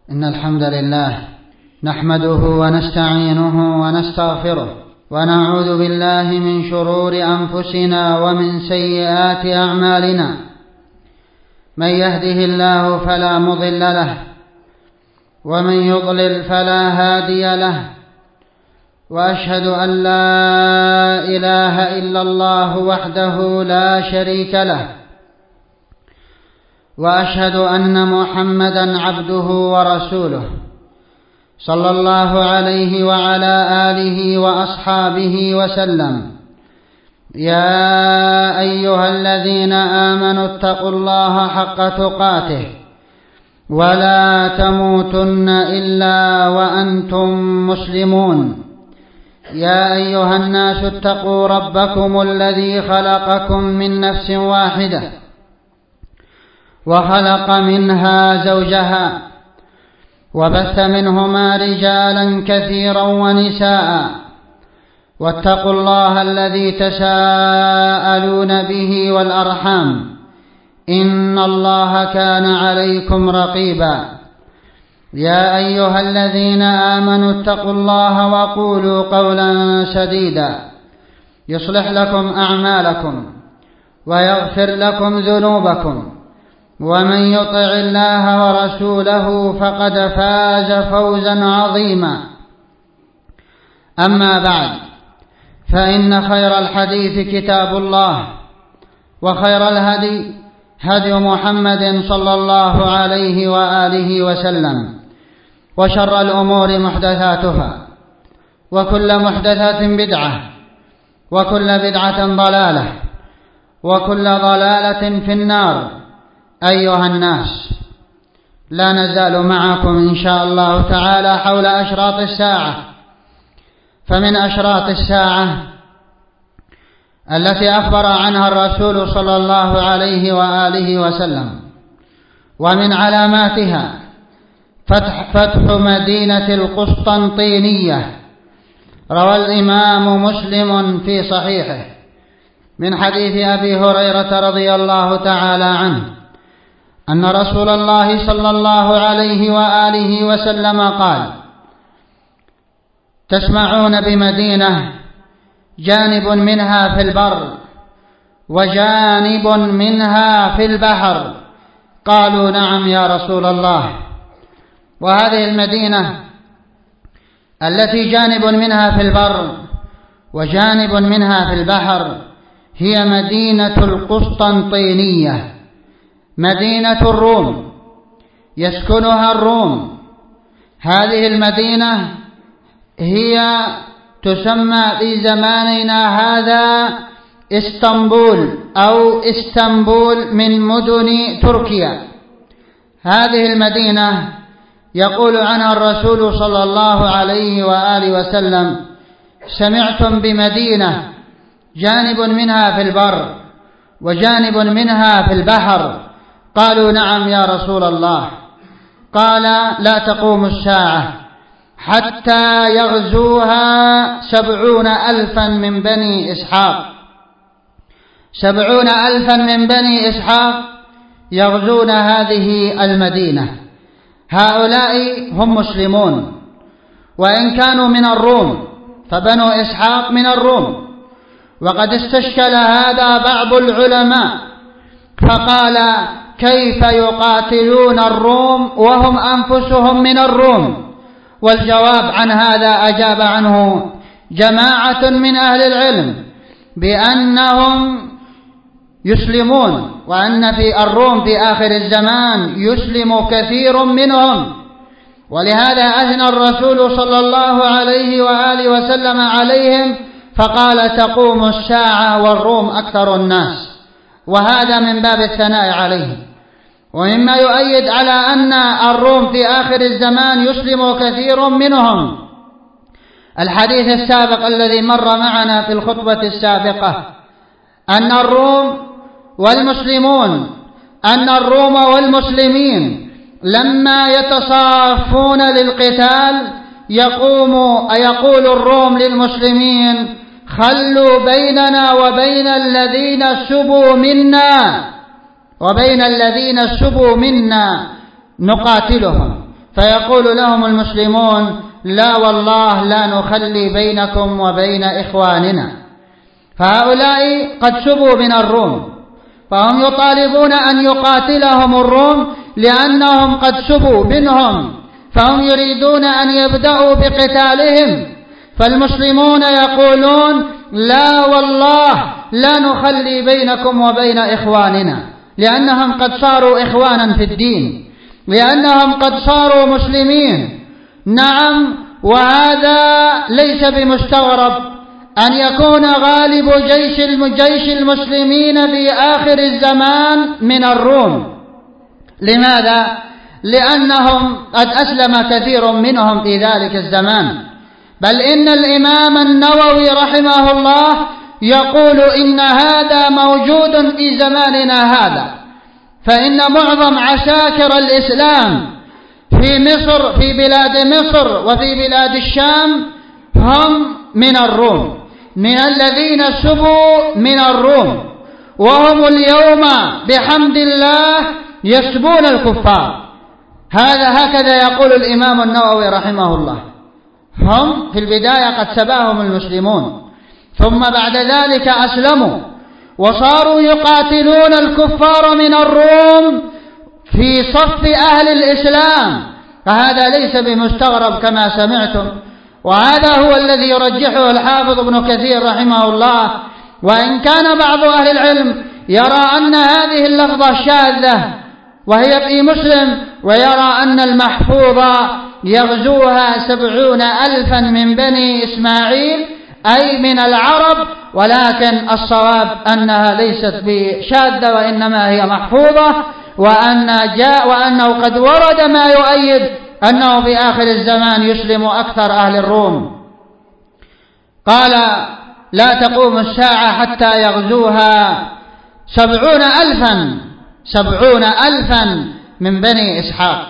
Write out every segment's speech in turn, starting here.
إن الحمد لله نحمده ونستعينه ونستغفره ونعوذ بالله من شرور أنفسنا ومن سيئات أعمالنا. من يهده الله فلا مضل له ومن يضلل فلا هادي له، وأشهد أن لا إله إلا الله وحده لا شريك له، وأشهد أن محمدا عبده ورسوله صلى الله عليه وعلى آله وأصحابه وسلم. يا أيها الذين آمنوا اتقوا الله حق تقاته ولا تموتن إلا وأنتم مسلمون. يا أيها الناس اتقوا ربكم الذي خلقكم من نفس واحدة وخلق منها زوجها وبث منهما رجالا كثيرا ونساء، واتقوا الله الذي تساءلون به والأرحام إن الله كان عليكم رقيبا. يا أيها الذين آمنوا اتقوا الله وقولوا قولا سديدا يصلح لكم أعمالكم ويغفر لكم ذنوبكم، ومن يطع الله ورسوله فقد فاز فوزا عظيما. أما بعد، فإن خير الحديث كتاب الله، وخير الهدي هدي محمد صلى الله عليه وآله وسلم، وشر الأمور محدثاتها، وكل محدثات بدعة، وكل بدعة ضلالة، وكل ضلالة في النار. أيها الناس، لا نزال معكم إن شاء الله تعالى حول أشراط الساعة. فمن أشراط الساعة التي أخبر عنها الرسول صلى الله عليه وآله وسلم، ومن علاماتها فتح مدينة القسطنطينية. روى الإمام مسلم في صحيحه من حديث أبي هريرة رضي الله تعالى عنه أن رسول الله صلى الله عليه وآله وسلم قال: تسمعون بمدينة جانب منها في البر وجانب منها في البحر؟ قالوا: نعم يا رسول الله. وهذه المدينة التي جانب منها في البر وجانب منها في البحر هي مدينة القسطنطينية، مدينة الروم، يسكنها الروم. هذه المدينة هي تسمى في زماننا هذا اسطنبول أو اسطنبول من مدن تركيا. هذه المدينة يقول عنها الرسول صلى الله عليه وآله وسلم: سمعتم بمدينة جانب منها في البر وجانب منها في البحر؟ قالوا: نعم يا رسول الله. قال: لا تقوم الساعة حتى يغزوها 70,000 من بني إسحاق. 70,000 من بني إسحاق يغزون هذه المدينة. هؤلاء هم مسلمون، وإن كانوا من الروم، فبنو إسحاق من الروم. وقد استشكل هذا بعض العلماء فقال: كيف يقاتلون الروم وهم أنفسهم من الروم؟ والجواب عن هذا أجاب عنه جماعة من أهل العلم بأنهم يسلمون، وأن في الروم في آخر الزمان يسلم كثير منهم. ولهذا أثنى الرسول صلى الله عليه وآله وسلم عليهم فقال: تقوم الساعة والروم أكثر الناس. وهذا من باب الثناء عليهم. ومما يؤيد على أن الروم في آخر الزمان يسلم كثير منهم الحديث السابق الذي مر معنا في الخطبة السابقة، أن الروم والمسلمين لما يتصافون للقتال يقول الروم للمسلمين: خلوا بيننا وبين الذين سبوا منا نقاتلهم. فيقول لهم المسلمون: لا والله لا نخلي بينكم وبين إخواننا. فهؤلاء قد سبوا من الروم، فهم يطالبون أن يقاتلهم الروم لأنهم قد سبوا منهم، فهم يريدون أن يبدأوا بقتالهم. فالمسلمون يقولون: لا والله لا نخلي بينكم وبين إخواننا، لأنهم قد صاروا إخوانا في الدين، لأنهم قد صاروا مسلمين. نعم، وهذا ليس بمستغرب أن يكون غالب جيش المسلمين في آخر الزمان من الروم. لماذا؟ لأنهم قد أسلم كثير منهم في ذلك الزمان، بل إن الإمام النووي رحمه الله يقول إن هذا موجود في زماننا هذا، فإن معظم عساكر الإسلام في مصر، في بلاد مصر وفي بلاد الشام، هم من الروم، من الذين سبوا من الروم، وهم اليوم بحمد الله يسبون الكفار. هكذا يقول الإمام النووي رحمه الله. هم في البداية قد سباهم المسلمون، ثم بعد ذلك أسلموا وصاروا يقاتلون الكفار من الروم في صف أهل الإسلام، فهذا ليس بمستغرب كما سمعتم، وهذا هو الذي يرجحه الحافظ ابن كثير رحمه الله، وإن كان بعض أهل العلم يرى أن هذه اللفظة شاذة وهي في مسلم، ويرى أن المحفوظة يغزوها 70,000 من بني إسماعيل أي من العرب، ولكن الصواب أنها ليست بشاذة وإنما هي محفوظة، وأنه قد ورد ما يؤيد أنه في آخر الزمان يسلم أكثر أهل الروم. قال: لا تقوم الساعة حتى يغزوها 70,000 من بني إسحاق.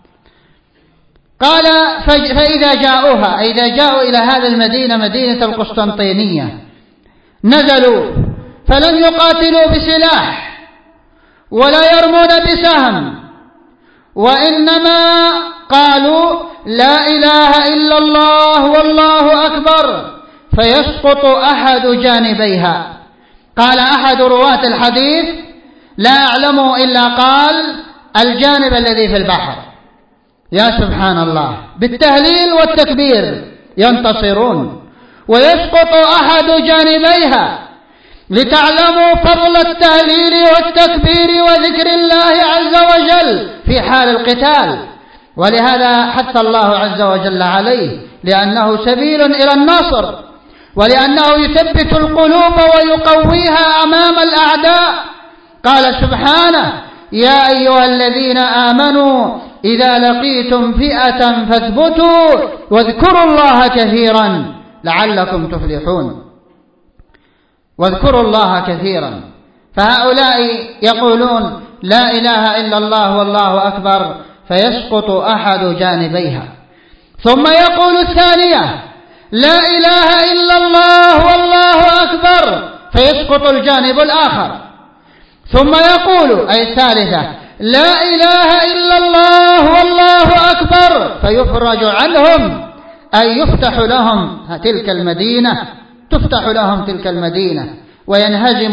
قال: فإذا جاءوها، إذا جاءوا إلى هذا المدينة، مدينة القسطنطينية، نزلوا فلم يقاتلوا بسلاح ولا يرمون بسهم، وإنما قالوا: لا إله إلا الله والله أكبر، فيسقط أحد جانبيها. قال أحد رواة الحديث: لا أعلم إلا قال الجانب الذي في البحر. يا سبحان الله، بالتهليل والتكبير ينتصرون، ويسقط أحد جانبيها، لتعلموا فضل التهليل والتكبير وذكر الله عز وجل في حال القتال. ولهذا حث الله عز وجل عليه، لأنه سبيل إلى النصر، ولأنه يثبت القلوب ويقويها أمام الأعداء. قال سبحانه: يا أيها الذين آمنوا إذا لقيتم فئة فاثبتوا واذكروا الله كثيرا لعلكم تفلحون. واذكروا الله كثيرا. فهؤلاء يقولون: لا إله إلا الله والله أكبر، فيسقط أحد جانبيها. ثم يقول الثانية: لا إله إلا الله والله أكبر، فيسقط الجانب الآخر. ثم يقول أي الثالثة: لا إله إلا الله والله أكبر، فيفرج عنهم، أي يفتح لهم تلك المدينة، تفتح لهم تلك المدينة وينهزم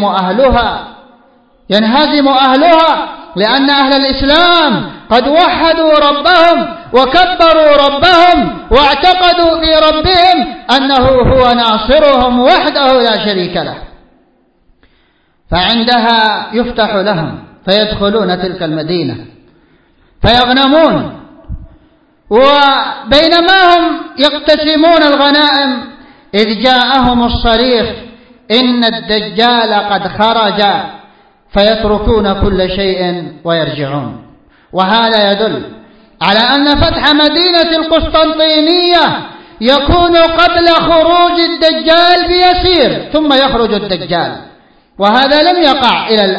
أهلها، لأن أهل الإسلام قد وحدوا ربهم وكبروا ربهم واعتقدوا في ربهم أنه هو ناصرهم وحده لا شريك له. فعندها يفتح لهم فيدخلون تلك المدينة فيغنمون. وبينما هم يقتسمون الغنائم إذ جاءهم الصريخ: إن الدجال قد خرج، فيتركون كل شيء ويرجعون. وهذا يدل على أن فتح مدينة القسطنطينية يكون قبل خروج الدجال بيسير، ثم يخرج الدجال. وهذا لم يقع إلى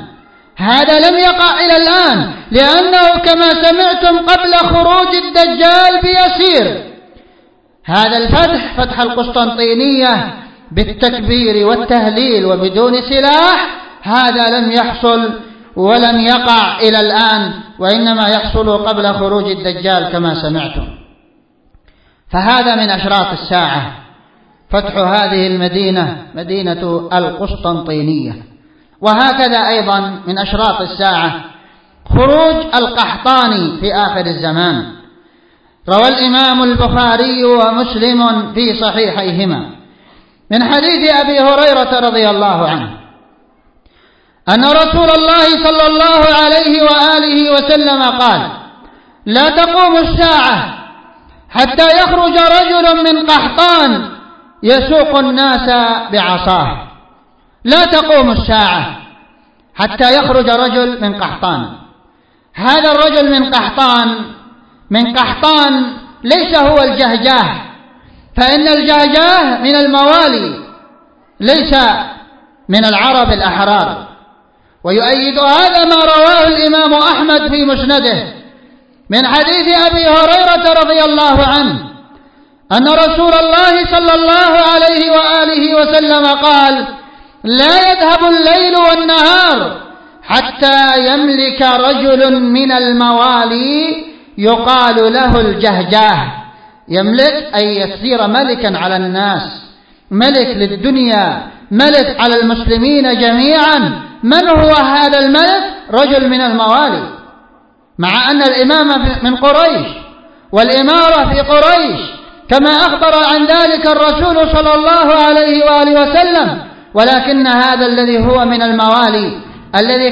الآن، لأنه كما سمعتم قبل خروج الدجال بيسير. هذا الفتح، فتح القسطنطينية بالتكبير والتهليل وبدون سلاح، هذا لم يحصل ولم يقع إلى الآن، وإنما يحصل قبل خروج الدجال كما سمعتم. فهذا من أشراط الساعة فتح هذه المدينة، مدينة القسطنطينية. وهكذا أيضا من أشراط الساعة خروج القحطاني في آخر الزمان. روى الإمام البخاري ومسلم في صحيحيهما من حديث أبي هريرة رضي الله عنه أن رسول الله صلى الله عليه وآله وسلم قال: لا تقوم الساعة حتى يخرج رجل من قحطان يسوق الناس بعصاه. لا تقوم الساعة حتى يخرج رجل من قحطان. هذا الرجل من قحطان ليس هو الجهجاه، فإن الجهجاه من الموالي ليس من العرب الأحرار. ويؤيد هذا ما رواه الإمام أحمد في مسنده من حديث أبي هريرة رضي الله عنه أن رسول الله صلى الله عليه وآله وسلم قال: لا يذهب الليل والنهار حتى يملك رجل من الموالي يقال له الجهجاه. يملك أي يصير ملكا على الناس، ملك للدنيا، ملك على المسلمين جميعا. من هو هذا الملك؟ رجل من الموالي، مع أن الإمامة من قريش والإمارة في قريش كما أخبر عن ذلك الرسول صلى الله عليه وآله وسلم، ولكن هذا الذي هو من الموالي الذي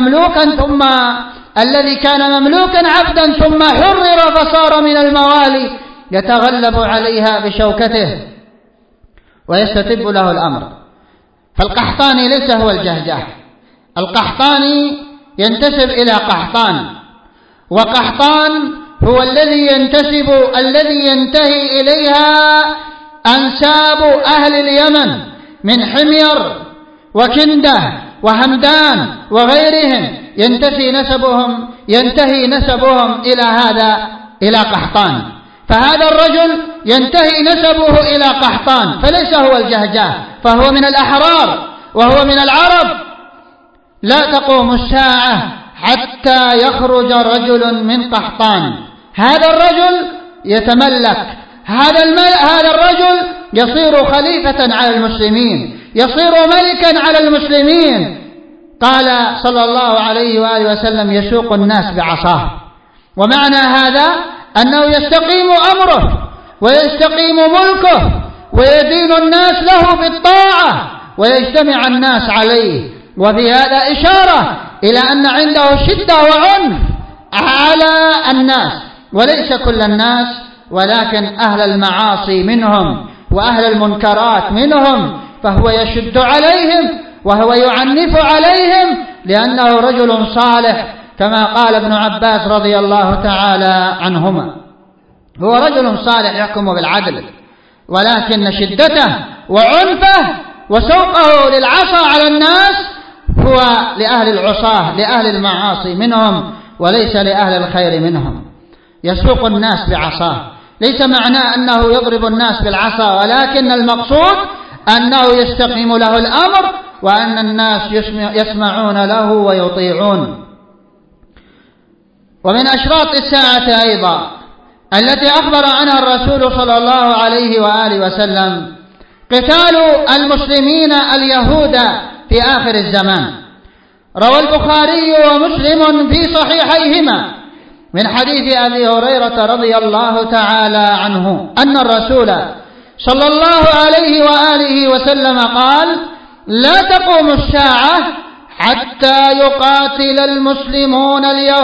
كان مملوكا عبدا ثم حرر فصار من الموالي يتغلب عليها بشوكته ويستتب له الأمر. فالقحطاني ليس هو الجهجاه، القحطاني ينتسب إلى قحطان، وقحطان هو الذي ينتهي إليها أنساب أهل اليمن من حمير وكندة وهمدان وغيرهم، ينتهي نسبهم إلى قحطان. فهذا الرجل ينتهي نسبه إلى قحطان، فليس هو الجهجاه، فهو من الأحرار وهو من العرب. لا تقوم الساعة حتى يخرج رجل من قحطان. هذا الرجل يتملك، هذا الرجل يصير خليفة على المسلمين، يصير ملكا على المسلمين. قال صلى الله عليه وآله وسلم: يسوق الناس بعصاه. ومعنى هذا أنه يستقيم أمره ويستقيم ملكه ويدين الناس له بالطاعة ويجتمع الناس عليه. وفي هذا إشارة إلى أن عنده شدة وعنف على الناس، وليس كل الناس، ولكن أهل المعاصي منهم وأهل المنكرات منهم، فهو يشد عليهم وهو يعنف عليهم لأنه رجل صالح، كما قال ابن عباس رضي الله تعالى عنهما: هو رجل صالح يحكم بالعدل، ولكن شدته وعنفه وسوقه للعصا على الناس هو لأهل العصاه، لأهل المعاصي منهم، وليس لأهل الخير منهم. يسوق الناس بعصاه، ليس معناه أنه يضرب الناس بالعصا، ولكن المقصود أنه يستقيم له الأمر وأن الناس يسمعون له ويطيعون. ومن أشراط الساعة أيضا التي أخبر عنها الرسول صلى الله عليه وآله وسلم قتال المسلمين اليهود في آخر الزمان. روى البخاري ومسلم في صحيحيهما من حديث أبي هريرة رضي الله تعالى عنه أن الرسول صلى الله عليه وآله وسلم قال: لا تقوم الساعة حتى يقاتل المسلمون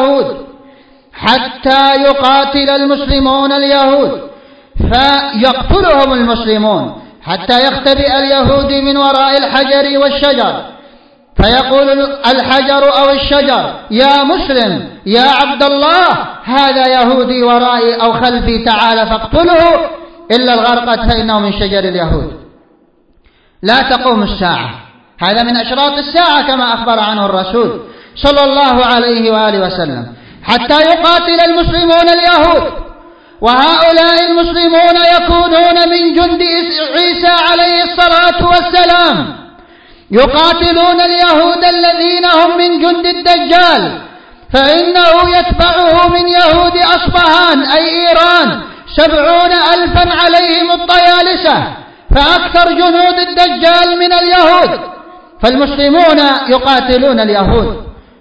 اليهود فيقتلهم المسلمون حتى يختبئ اليهودي من وراء الحجر والشجر، فيقول الحجر أو الشجر: يا مسلم يا عبد الله، هذا يهودي ورائي أو خلفي، تعال فاقتله، إلا الغرقد فإنه من شجر اليهود. لا تقوم الساعة، هذا من أشراط الساعة كما أخبر عنه الرسول صلى الله عليه وآله وسلم، حتى يقاتل المسلمون اليهود. وهؤلاء المسلمون يكونون من جند عيسى عليه الصلاة والسلام، يقاتلون اليهود الذين هم من جند الدجال، فإنه يتبعه من يهود أصبهان أي إيران 70,000 عليهم الطيالسة، فأكثر جنود الدجال من اليهود. فالمسلمون يقاتلون اليهود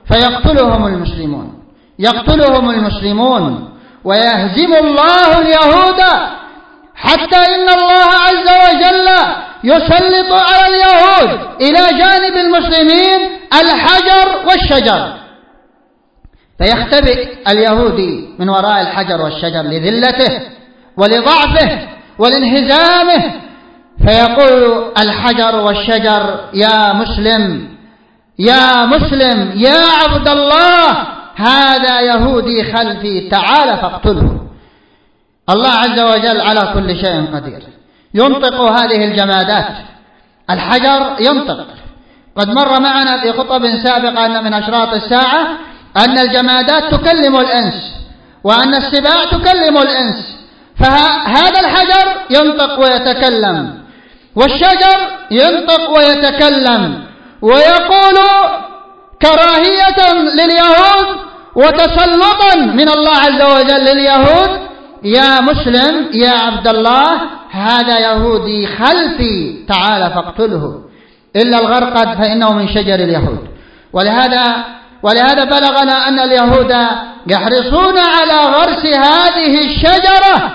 يقتلهم المسلمون ويهزم الله اليهود، حتى إن الله عز وجل يسلط على اليهود إلى جانب المسلمين الحجر والشجر، فيختبئ اليهودي من وراء الحجر والشجر لذلته ولضعفه ولانهزامه، فيقول الحجر والشجر: يا مسلم يا مسلم يا عبد الله، هذا يهودي خلفي، تعال فاقتله. الله عز وجل على كل شيء قدير، ينطق هذه الجمادات. الحجر ينطق. قد مر معنا في خطب سابقة أن من أشراط الساعة أن الجمادات تكلم الإنس، وأن السباع تكلم الإنس، فهذا الحجر ينطق ويتكلم، والشجر ينطق ويتكلم ويقول كراهية لليهود وتسلطا من الله عز وجل لليهود: يا مسلم يا عبد الله، هذا يهودي خلفي، تعال فاقتله. إلا الغرقد فإنه من شجر اليهود. ولهذا بلغنا أن اليهود يحرصون على غرس هذه الشجرة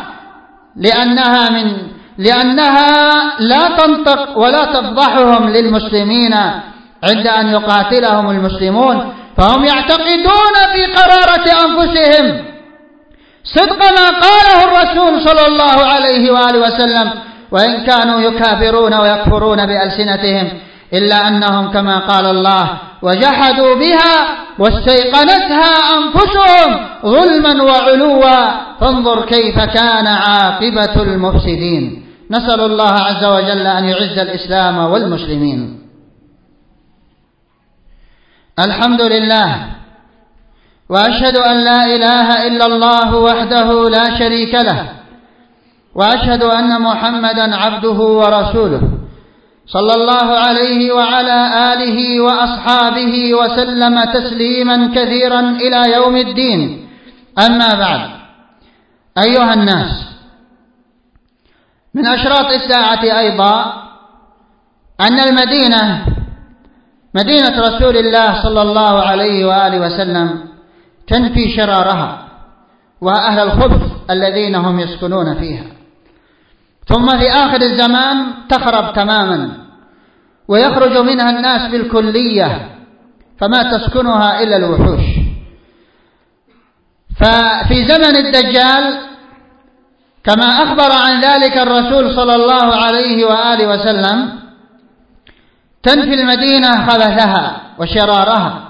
لأنها لا تنطق ولا تفضحهم للمسلمين عند أن يقاتلهم المسلمون، فهم يعتقدون في قرارة أنفسهم صدق ما قاله الرسول صلى الله عليه وآله وسلم، وإن كانوا يكافرون ويكفرون بألسنتهم، إلا أنهم كما قال الله: وجحدوا بها واستيقنتها أنفسهم ظلما وعلوا فانظر كيف كان عاقبة المفسدين. نسأل الله عز وجل أن يعز الإسلام والمسلمين. الحمد لله، وأشهد أن لا إله إلا الله وحده لا شريك له، وأشهد أن محمدا عبده ورسوله صلى الله عليه وعلى آله وأصحابه وسلم تسليما كثيرا إلى يوم الدين. أما بعد، أيها الناس، من أشراط الساعة أيضا أن مدينة رسول الله صلى الله عليه وآله وسلم تنفي شرارها وأهل الخبث الذين هم يسكنون فيها، ثم في آخر الزمان تخرب تماما ويخرج منها الناس بالكلية، فما تسكنها إلا الوحوش. ففي زمن الدجال كما أخبر عن ذلك الرسول صلى الله عليه وآله وسلم تنفي المدينة خبثها وشرارها،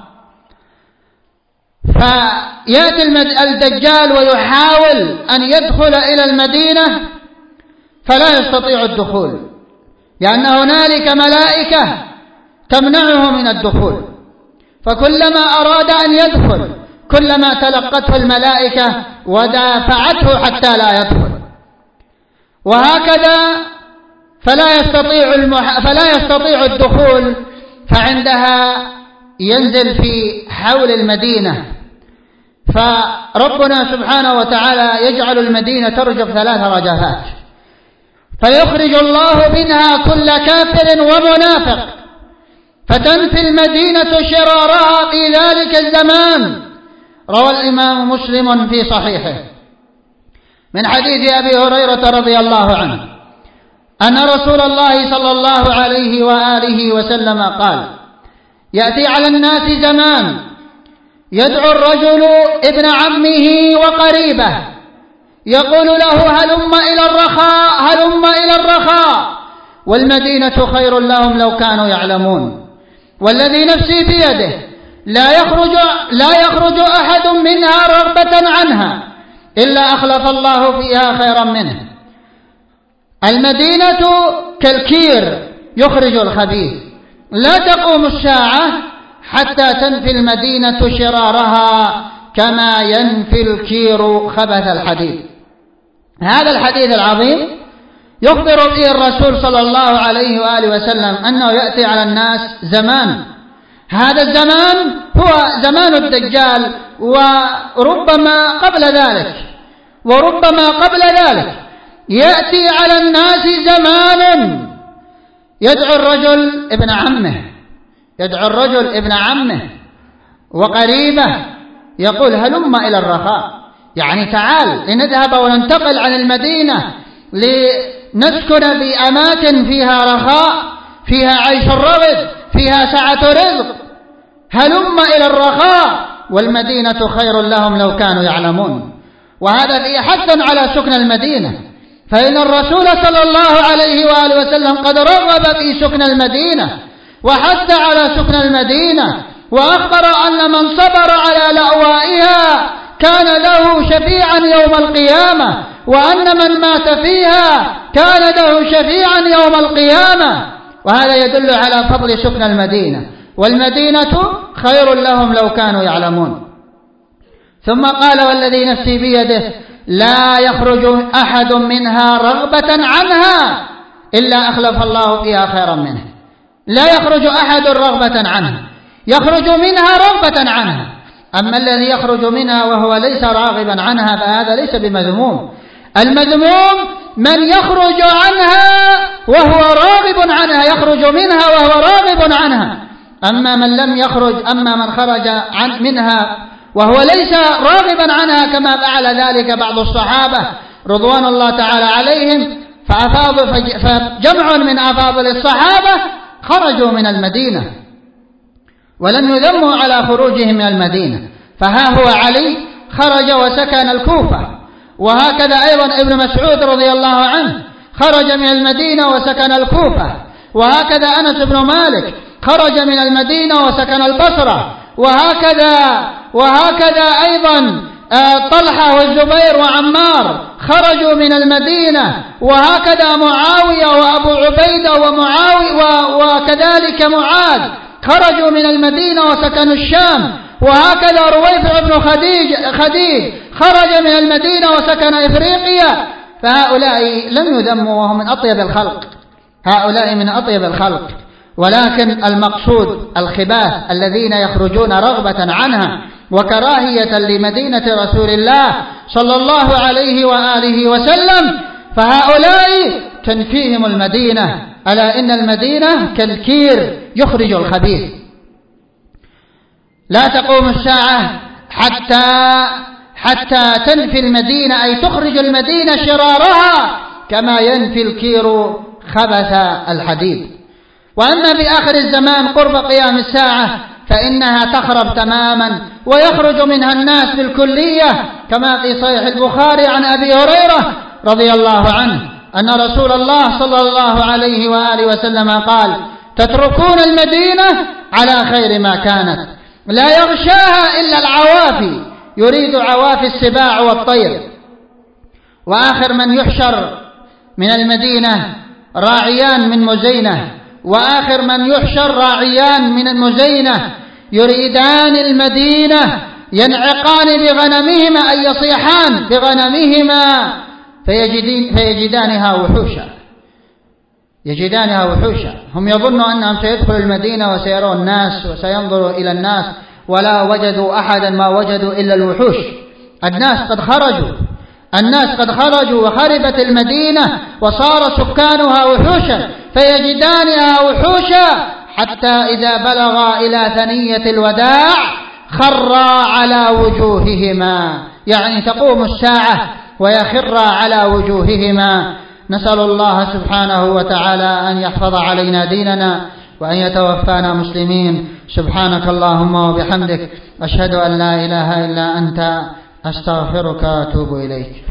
فيأتي الدجال ويحاول أن يدخل إلى المدينة فلا يستطيع الدخول، لأن هنالك ملائكة تمنعه من الدخول، فكلما أراد أن يدخل كلما تلقته الملائكة ودافعته حتى لا يدخل، وهكذا فلا يستطيع الدخول، فعندها ينزل في حول المدينة، فربنا سبحانه وتعالى يجعل المدينة ترجف 3 رجفات، فيخرج الله منها كل كافر ومنافق، فتنفي المدينة شرارها في ذلك الزمان. روى الإمام مسلم في صحيحه من حديث أبي هريرة رضي الله عنه أن رسول الله صلى الله عليه وآله وسلم قال: يأتي على الناس زمان يدعو الرجل ابن عمه وقريبه يقول له: هلم إلى الرخاء، والمدينة خير لهم لو كانوا يعلمون، والذي نفسي بيده لا يخرج أحد منها رغبة عنها إلا أخلف الله فيها خيرا منه. المدينة كالكير يخرج الخبيث، لا تقوم الساعة حتى تنفي المدينة شرارها كما ينفي الكير خبث الحديد. هذا الحديث العظيم يخبر به الرسول صلى الله عليه وآله وسلم أنه يأتي على الناس زمان، هذا الزمان هو زمان الدجال، وربما قبل ذلك يأتي على الناس زمان يدعو الرجل ابن عمه وقريبه، يقول هلم إلى الرخاء، يعني تعال لنذهب وننتقل عن المدينة لنسكن في أماكن فيها رخاء، فيها عيش الرغد، فيها سعة رزق، هلم إلى الرخاء، والمدينة خير لهم لو كانوا يعلمون. وهذا فيه حث على سكن المدينة، فإن الرسول صلى الله عليه وآله وسلم قد رغب في سكن المدينة وحث على سكن المدينة، وأخبر أن من صبر على لأوائها كان له شفيعا يوم القيامة، وأن من مات فيها كان له شفيعا يوم القيامة. وهذا يدل على فضل سكن المدينة، والمدينة خير لهم لو كانوا يعلمون. ثم قال والذي نفسي بيده لا يخرج أحد منها رغبة عنها إلا أخلف الله فيها خيرا منه. لا يخرج أحد رغبة عنها، يخرج منها رغبة عنها. أما الذي يخرج منها وهو ليس راغبا عنها فهذا ليس بمذموم. المذموم من يخرج عنها وهو راغب عنها، يخرج منها وهو راغب عنها. أما من لم يخرج، أما من خرج منها وهو ليس راغبا عنها كما فعل ذلك بعض الصحابة رضوان الله تعالى عليهم، فجمع من أفاضل الصحابة خرجوا من المدينة ولم يذموا على خروجهم من المدينة. فها هو علي خرج وسكن الكوفة، وهكذا أيضا ابن مسعود رضي الله عنه خرج من المدينة وسكن الكوفة، وهكذا أنس بن مالك خرج من المدينة وسكن البصرة، وهكذا أيضا طلحة والزبير وعمار خرجوا من المدينة، وهكذا معاوية وأبو عبيدة وكذلك معاذ خرجوا من المدينة وسكنوا الشام، وهكذا رويفع بن خديج خرج من المدينة وسكن إفريقيا. فهؤلاء لم يذموا وهم من أطيب الخلق، هؤلاء من أطيب الخلق، ولكن المقصود الخباث الذين يخرجون رغبة عنها وكراهية لمدينة رسول الله صلى الله عليه وآله وسلم، فهؤلاء تنفيهم المدينة. ألا إن المدينة كالكير يخرج الخبيث. لا تقوم الساعة حتى تنفي المدينة، أي تخرج المدينة شرارها كما ينفي الكير خبث الحديد. وأما في آخر الزمان قرب قيام الساعة فإنها تخرب تماما ويخرج منها الناس بالكلية، كما في صحيح البخاري عن أبي هريرة رضي الله عنه أن رسول الله صلى الله عليه وآله وسلم قال تتركون المدينة على خير ما كانت، لا يغشاها إلا العوافي، يريد عوافي السباع والطير. وآخر من يحشر من المدينة راعيان من مزينة، وآخر من يحشر راعيان من المزينة يريدان المدينة، ينعقان بغنمهما أي يصيحان بغنمهما فيجدانها وحوشا. هم يظنوا أنهم سيدخلوا المدينة وسيروا الناس وسينظروا إلى الناس، ولا وجدوا أحدا ما وجدوا إلا الوحوش. الناس قد خرجوا وخربت المدينة وصار سكانها وحوشا، فيجدانها وحوشا حتى إذا بلغا إلى ثنية الوداع خرا على وجوههما، يعني تقوم الساعة ويخرا على وجوههما. نسأل الله سبحانه وتعالى أن يحفظ علينا ديننا وأن يتوفانا مسلمين. سبحانك اللهم وبحمدك، أشهد أن لا إله إلا أنت، أستغفرك وأتوب إليك.